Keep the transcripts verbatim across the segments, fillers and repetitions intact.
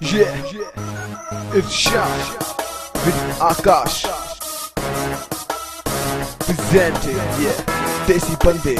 Yeah, it's Shine with Akash presenting, yeah, Desi Bande.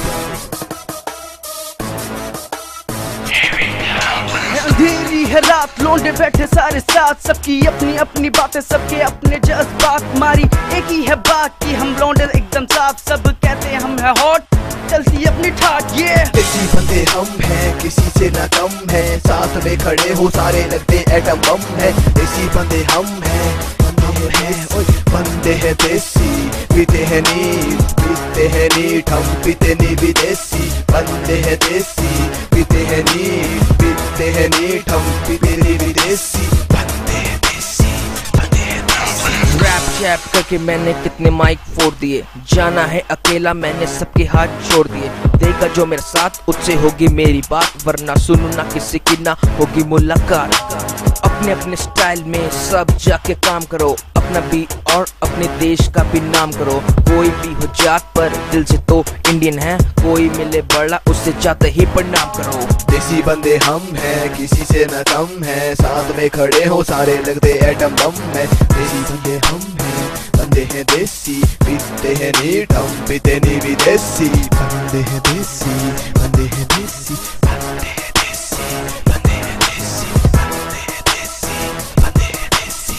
अंधेरी है रात, लोंडे बैठे सारे साथ, सबकी अपनी अपनी बातें, सबके अपने जज्बात। मारी एक ही है बात कि हम लोंडे एकदम साफ, सब कहते हैं हम है हॉट, चलती अपनी ठाट। ये देसी बंदे हम हैं, किसी से ना कम है, साथ में खड़े हो सारे लगते एटम बम है। देसी बंदे हम हैं, हम हैं, ओए बंदे हैं देसी, पीते हैं नीट, पीते हैं नीट, हम पीते नहीं विदेशी। बंदे हैं देसी, पीते हैं नीट, पीते हैं नीट, हम पीते नहीं विदेशी। बंदे हैं देसी, बंदे हैं देसी। रैप चैप करके मैंने कितने माइक फोड़ दिए, जाना है अकेला मैंने सबके हाथ छोड़ दिए। देगा जो मेरे साथ उससे होगी मेरी बात, वरना सुनू ना किसी की ना होगी मुलाकात। अपने अपने स्टाइल में सब जाके काम करो, अपना भी और अपने देश का भी नाम करो। कोई भी हो जात पर दिल से तो इंडियन है, कोई मिले बड़ा उससे जाते ही प्रणाम करो। देसी बंदे हम हैं, किसी से न कम है, साथ में खड़े हो सारे लगते एटम बम है। देसी बंदे हम हैं, बंदे हैं देसी, पीते हैं नीट, हम पीते नहीं विदेशी। बंदे हैं देसी, बंदे हैं देसी, बंदे हैं देसी, बंदे हैं देसी, बंदे हैं देसी, बंदे हैं देसी।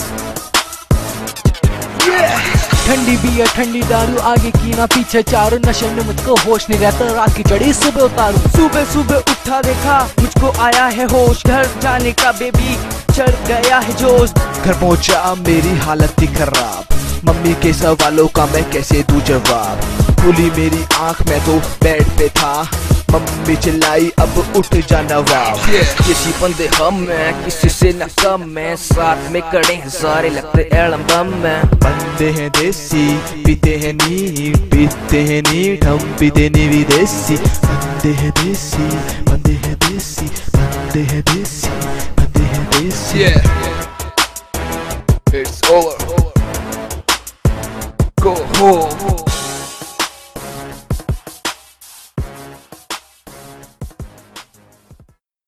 ठंडी बियर ठंडी दारू, आगे की ना पीछे चारों, नशे में मुझको होश नहीं रहता, रात की चढ़ी सुबह उतारू। सुबह सुबह उठा देखा मुझको आया है होश, घर जाने का बेबी चढ़ गया है जोश। घर पहुंचा मेरी हालत थी खराब, मम्मी के सवालों का मैं कैसे दूं जवाब। खुली मेरी आंख में तो बेड पे था, मम्मी चिल्लाई अब उठ जा नवाब। किसी बंदे हम हैं, किसी से न कम है, साथ में खड़े हैं सारे लगते एटम बम है। बंदे हैं देसी, पीते हैं नीट, पीते हैं नीट, हम पीते नहीं विदेशी। बंदे हैं देसी, बंदे हैं देसी, बंदे हैं देसी, बंदे हैं देसी। Yeah, it's over. Go home.